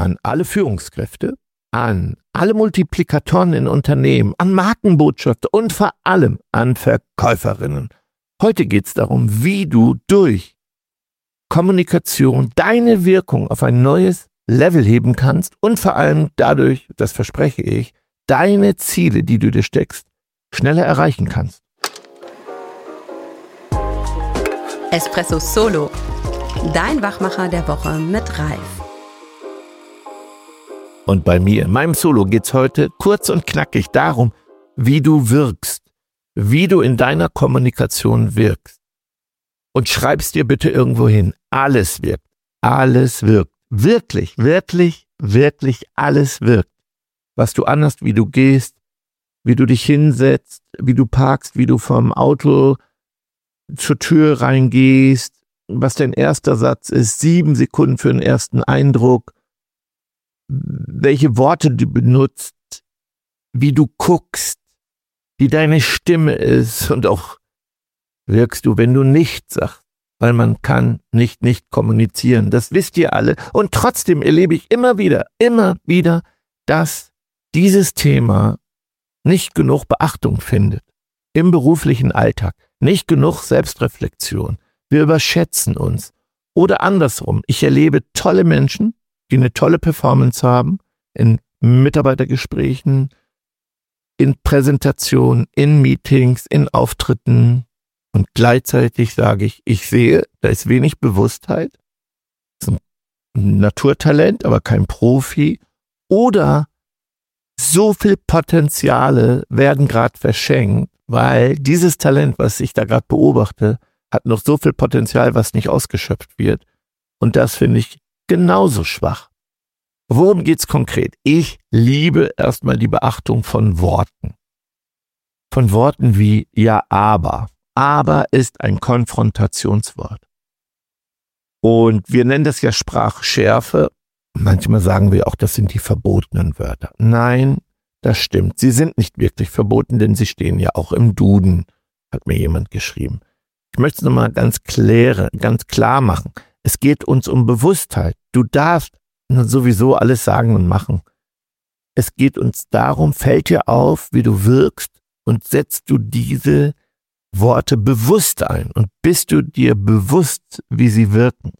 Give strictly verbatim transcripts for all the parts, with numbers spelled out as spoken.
an alle Führungskräfte, an alle Multiplikatoren in Unternehmen, an Markenbotschafter und vor allem an Verkäuferinnen. Heute geht es darum, wie du durch Kommunikation deine Wirkung auf ein neues Level heben kannst und vor allem dadurch, das verspreche ich, deine Ziele, die du dir steckst, schneller erreichen kannst. Espresso Solo, dein Wachmacher der Woche mit Ralf. Und bei mir, in meinem Solo, geht es heute kurz und knackig darum, wie du wirkst, wie du in deiner Kommunikation wirkst. Und schreib's dir bitte irgendwo hin. Alles wirkt. Alles wirkt. Wirklich, wirklich, wirklich alles wirkt. Was du anhast, wie du gehst, wie du dich hinsetzt, wie du parkst, wie du vom Auto zur Tür reingehst, was dein erster Satz ist, sieben Sekunden für den ersten Eindruck, welche Worte du benutzt, wie du guckst, wie deine Stimme ist und auch wirkst du, wenn du nichts sagst, weil man kann nicht nicht kommunizieren. Das wisst ihr alle. Und trotzdem erlebe ich immer wieder, immer wieder, dass dieses Thema nicht genug Beachtung findet. Im beruflichen Alltag. Nicht genug Selbstreflexion. Wir überschätzen uns. Oder andersrum. Ich erlebe tolle Menschen, die eine tolle Performance haben, in Mitarbeitergesprächen, in Präsentationen, in Meetings, in Auftritten. Und gleichzeitig sage ich, ich sehe, da ist wenig Bewusstheit. Das ist ein Naturtalent, aber kein Profi. Oder so viel Potenziale werden gerade verschenkt, weil dieses Talent, was ich da gerade beobachte, hat noch so viel Potenzial, was nicht ausgeschöpft wird. Und das finde ich genauso schwach. Worum geht's konkret? Ich liebe erstmal die Beachtung von Worten. Von Worten wie ja, aber. Aber ist ein Konfrontationswort. Und wir nennen das ja Sprachschärfe. Manchmal sagen wir auch, das sind die verbotenen Wörter. Nein, das stimmt. Sie sind nicht wirklich verboten, denn sie stehen ja auch im Duden, hat mir jemand geschrieben. Ich möchte es nochmal ganz kläre, ganz klar machen. Es geht uns um Bewusstheit. Du darfst sowieso alles sagen und machen. Es geht uns darum, fällt dir auf, wie du wirkst und setzt du diese Worte bewusst ein und bist du dir bewusst, wie sie wirken.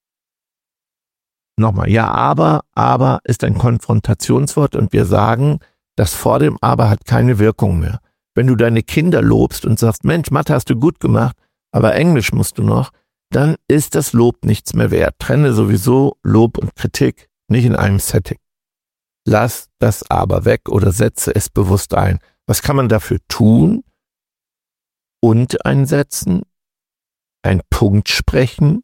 Nochmal, ja, aber, aber ist ein Konfrontationswort und wir sagen, das vor dem Aber hat keine Wirkung mehr. Wenn du deine Kinder lobst und sagst, Mensch, Mathe hast du gut gemacht, aber Englisch musst du noch, dann ist das Lob nichts mehr wert. Trenne sowieso Lob und Kritik nicht in einem Setting. Lass das Aber weg oder setze es bewusst ein. Was kann man dafür tun? Und einsetzen, ein Punkt sprechen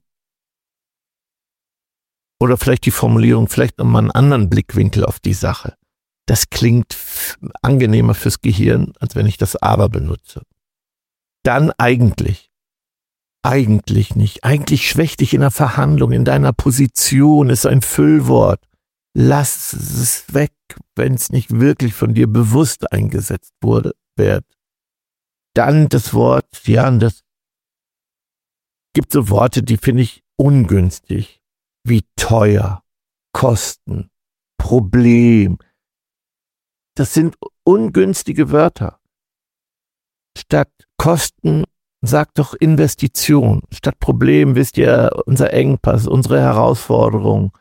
oder vielleicht die Formulierung, vielleicht nochmal einen anderen Blickwinkel auf die Sache. Das klingt f- angenehmer fürs Gehirn, als wenn ich das Aber benutze. Dann eigentlich. Eigentlich nicht. Eigentlich schwächt dich in der Verhandlung, in deiner Position, ist ein Füllwort. Lass es weg, wenn es nicht wirklich von dir bewusst eingesetzt wurde, wird. Dann das Wort, ja, und das gibt so Worte, die finde ich ungünstig, wie teuer, Kosten, Problem. Das sind ungünstige Wörter. Statt Kosten, sag doch Investition. Statt Problem, wisst ihr, unser Engpass, unsere Herausforderung.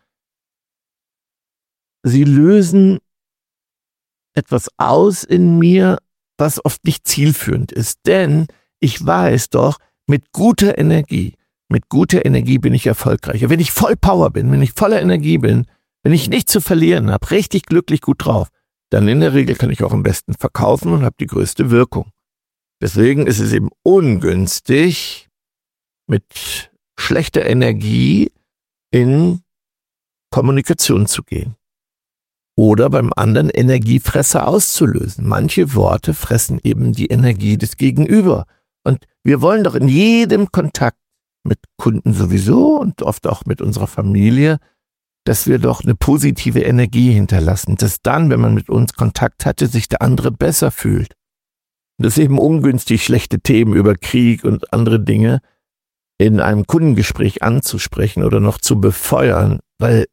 Sie lösen etwas aus in mir, was oft nicht zielführend ist. Denn ich weiß doch, mit guter Energie, mit guter Energie bin ich erfolgreicher. Wenn ich voll Power bin, wenn ich voller Energie bin, wenn ich nichts zu verlieren habe, richtig glücklich gut drauf, dann in der Regel kann ich auch am besten verkaufen und habe die größte Wirkung. Deswegen ist es eben ungünstig, mit schlechter Energie in Kommunikation zu gehen. Oder beim anderen Energiefresser auszulösen. Manche Worte fressen eben die Energie des Gegenüber. Und wir wollen doch in jedem Kontakt mit Kunden sowieso und oft auch mit unserer Familie, dass wir doch eine positive Energie hinterlassen. Dass dann, wenn man mit uns Kontakt hatte, sich der andere besser fühlt. Und es ist eben ungünstig, schlechte Themen über Krieg und andere Dinge in einem Kundengespräch anzusprechen oder noch zu befeuern, weil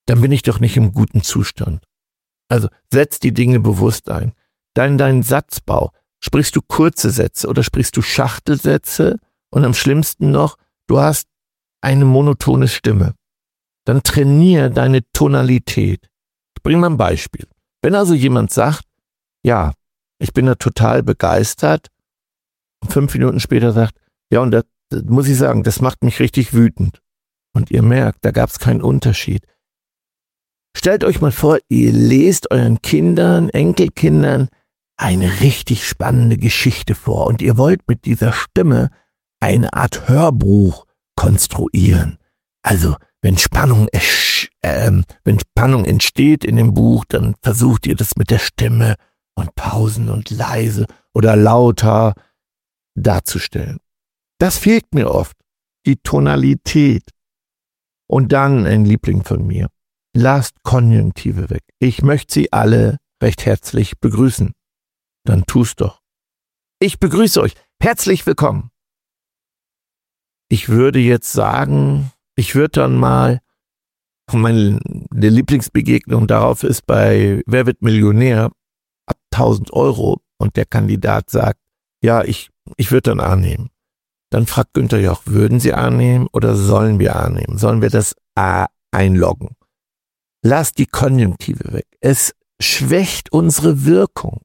dann bin ich doch nicht im guten Zustand. Also setz die Dinge bewusst ein. Dein, dein Satzbau, sprichst du kurze Sätze oder sprichst du Schachtelsätze und am schlimmsten noch, du hast eine monotone Stimme. Dann trainier deine Tonalität. Ich bringe mal ein Beispiel. Wenn also jemand sagt, ja, ich bin da total begeistert und fünf Minuten später sagt, ja, und das, das muss ich sagen, das macht mich richtig wütend. Und ihr merkt, da gab es keinen Unterschied. Stellt euch mal vor, ihr lest euren Kindern, Enkelkindern eine richtig spannende Geschichte vor und ihr wollt mit dieser Stimme eine Art Hörbuch konstruieren. Also, wenn Spannung, äh, wenn Spannung entsteht in dem Buch, dann versucht ihr das mit der Stimme und Pausen und leise oder lauter darzustellen. Das fehlt mir oft, die Tonalität. Und dann ein Liebling von mir. Lasst Konjunktive weg. Ich möchte Sie alle recht herzlich begrüßen. Dann tu's doch. Ich begrüße euch. Herzlich willkommen. Ich würde jetzt sagen, ich würde dann mal, meine Lieblingsbegegnung darauf ist bei Wer wird Millionär ab tausend Euro und der Kandidat sagt, ja, ich, ich würde dann annehmen. Dann fragt Günther Jauch, würden Sie annehmen oder sollen wir annehmen? Sollen wir das A einloggen? Lass die Konjunktive weg. Es schwächt unsere Wirkung.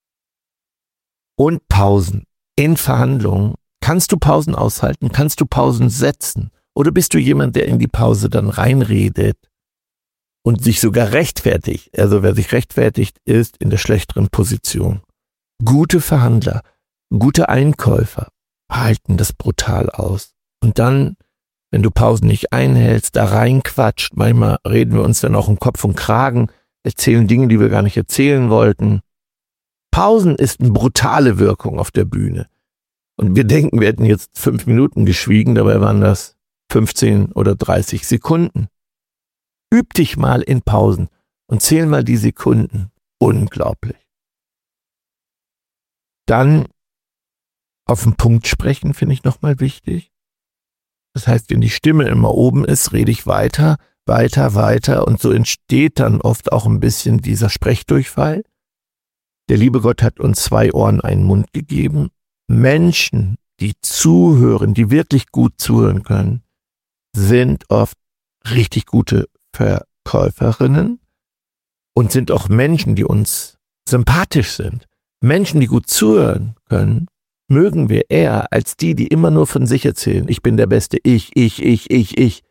Und Pausen in Verhandlungen. Kannst du Pausen aushalten? Kannst du Pausen setzen? Oder bist du jemand, der in die Pause dann reinredet und sich sogar rechtfertigt? Also wer sich rechtfertigt, ist in der schlechteren Position. Gute Verhandler, gute Einkäufer halten das brutal aus. Und dann, wenn du Pausen nicht einhältst, da reinquatscht, manchmal reden wir uns dann auch um Kopf und Kragen, erzählen Dinge, die wir gar nicht erzählen wollten. Pausen ist eine brutale Wirkung auf der Bühne. Und wir denken, wir hätten jetzt fünf Minuten geschwiegen, dabei waren das fünfzehn oder dreißig Sekunden. Üb dich mal in Pausen und zähl mal die Sekunden. Unglaublich. Dann auf den Punkt sprechen, finde ich nochmal wichtig. Das heißt, wenn die Stimme immer oben ist, rede ich weiter, weiter, weiter und so entsteht dann oft auch ein bisschen dieser Sprechdurchfall. Der liebe Gott hat uns zwei Ohren, einen Mund gegeben. Menschen, die zuhören, die wirklich gut zuhören können, sind oft richtig gute Verkäuferinnen und sind auch Menschen, die uns sympathisch sind. Menschen, die gut zuhören können, mögen wir eher als die, die immer nur von sich erzählen. Ich bin der Beste, ich, ich, ich, ich, ich.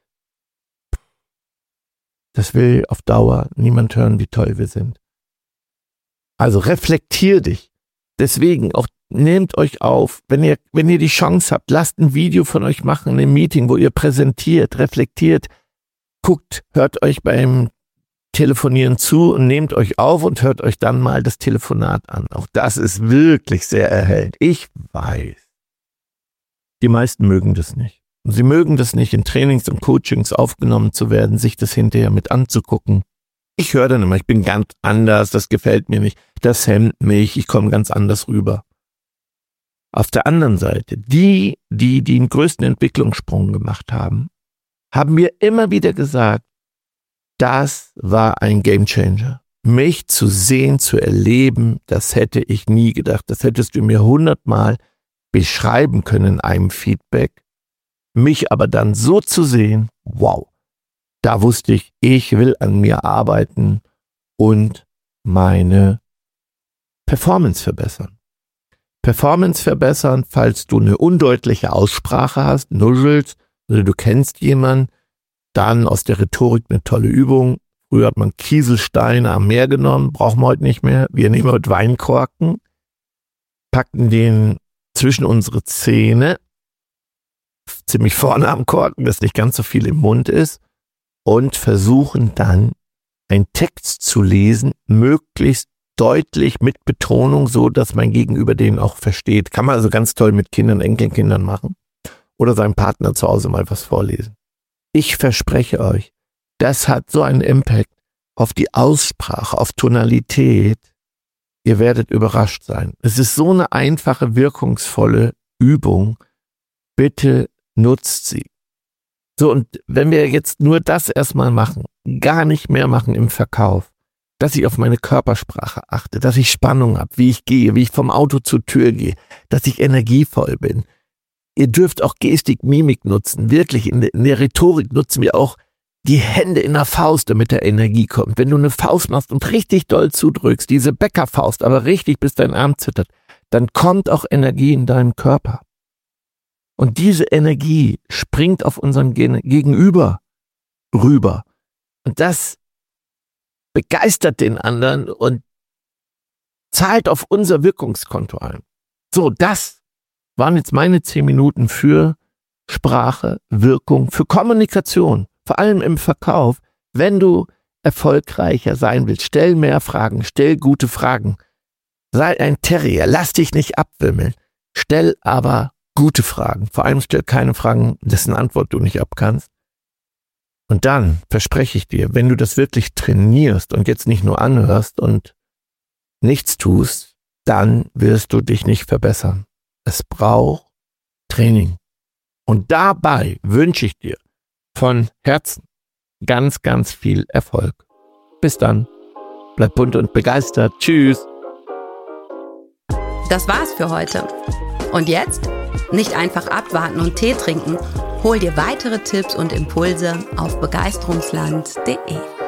Das will auf Dauer niemand hören, wie toll wir sind. Also reflektier dich. Deswegen auch nehmt euch auf, wenn ihr, wenn ihr die Chance habt, lasst ein Video von euch machen, ein Meeting, wo ihr präsentiert, reflektiert, guckt, hört euch beim Telefonieren zu und nehmt euch auf und hört euch dann mal das Telefonat an. Auch das ist wirklich sehr erhellend. Ich weiß. Die meisten mögen das nicht. Und sie mögen das nicht, in Trainings und Coachings aufgenommen zu werden, sich das hinterher mit anzugucken. Ich höre dann immer, ich bin ganz anders, das gefällt mir nicht, das hemmt mich, ich komme ganz anders rüber. Auf der anderen Seite, die, die den größten Entwicklungssprung gemacht haben, haben mir immer wieder gesagt, das war ein Gamechanger. Mich zu sehen, zu erleben, das hätte ich nie gedacht. Das hättest du mir hundertmal beschreiben können in einem Feedback. Mich aber dann so zu sehen, wow, da wusste ich, ich will an mir arbeiten und meine Performance verbessern. Performance verbessern, falls du eine undeutliche Aussprache hast, nuschelst, oder du kennst jemanden, dann aus der Rhetorik eine tolle Übung. Früher hat man Kieselsteine am Meer genommen, brauchen wir heute nicht mehr. Wir nehmen heute Weinkorken, packen den zwischen unsere Zähne, ziemlich vorne am Korken, dass nicht ganz so viel im Mund ist, und versuchen dann einen Text zu lesen, möglichst deutlich mit Betonung, so dass mein Gegenüber den auch versteht. Kann man also ganz toll mit Kindern, Enkelkindern machen oder seinem Partner zu Hause mal was vorlesen. Ich verspreche euch, das hat so einen Impact auf die Aussprache, auf Tonalität. Ihr werdet überrascht sein. Es ist so eine einfache, wirkungsvolle Übung. Bitte nutzt sie. So, und wenn wir jetzt nur das erstmal machen, gar nicht mehr machen im Verkauf, dass ich auf meine Körpersprache achte, dass ich Spannung habe, wie ich gehe, wie ich vom Auto zur Tür gehe, dass ich energievoll bin. Ihr dürft auch Gestik, Mimik nutzen. Wirklich, in der, in der Rhetorik nutzen wir auch die Hände in der Faust, damit der Energie kommt. Wenn du eine Faust machst und richtig doll zudrückst, diese Bäckerfaust, aber richtig, bis dein Arm zittert, dann kommt auch Energie in deinen Körper. Und diese Energie springt auf unseren Gegenüber rüber. Und das begeistert den anderen und zahlt auf unser Wirkungskonto ein. So, das waren jetzt meine zehn Minuten für Sprache, Wirkung, für Kommunikation, vor allem im Verkauf. Wenn du erfolgreicher sein willst, stell mehr Fragen, stell gute Fragen. Sei ein Terrier, lass dich nicht abwimmeln, stell aber gute Fragen. Vor allem stell keine Fragen, dessen Antwort du nicht abkannst. Und dann verspreche ich dir, wenn du das wirklich trainierst und jetzt nicht nur anhörst und nichts tust, dann wirst du dich nicht verbessern. Es braucht Training. Und dabei wünsche ich dir von Herzen ganz, ganz viel Erfolg. Bis dann. Bleib bunt und begeistert. Tschüss. Das war's für heute. Und jetzt? Nicht einfach abwarten und Tee trinken. Hol dir weitere Tipps und Impulse auf begeisterungsland punkt de.